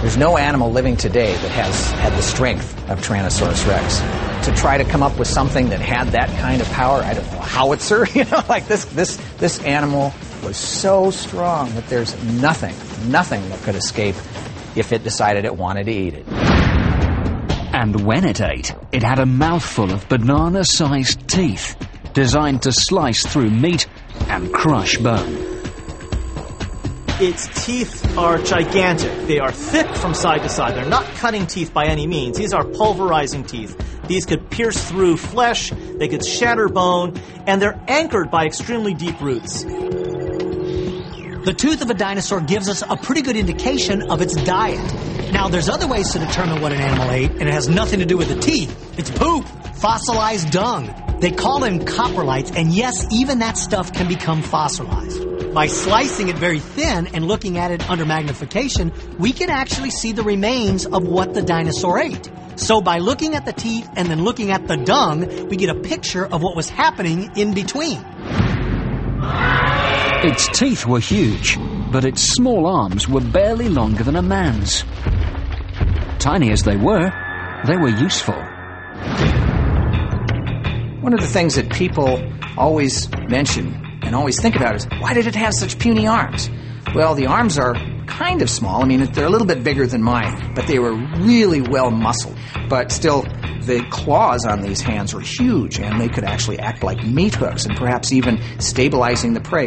There's no animal living today that has had the strength of Tyrannosaurus rex. To try to come up with something that had that kind of power, I don't know, a howitzer, like this animal was so strong that there's nothing that could escape if it decided it wanted to eat it. And when it ate, it had a mouthful of banana-sized teeth, designed to slice through meat and crush bone. Its teeth are gigantic. They are thick from side to side. They're not cutting teeth by any means. These are pulverizing teeth. These could pierce through flesh, they could shatter bone, and they're anchored by extremely deep roots. The tooth of a dinosaur gives us a pretty good indication of its diet. Now, there's other ways to determine what an animal ate, and it has nothing to do with the teeth. It's poop, fossilized dung. They call them coprolites, and yes, even that stuff can become fossilized. By slicing it very thin and looking at it under magnification, we can actually see the remains of what the dinosaur ate. So by looking at the teeth and then looking at the dung, we get a picture of what was happening in between. Its teeth were huge, but its small arms were barely longer than a man's. Tiny as they were useful. One of the things that people always mention and always think about is, why did it have such puny arms? Well, the arms are kind of small. I mean, they're a little bit bigger than mine, but they were really well muscled. But still, the claws on these hands were huge, and they could actually act like meat hooks and perhaps even stabilizing the prey.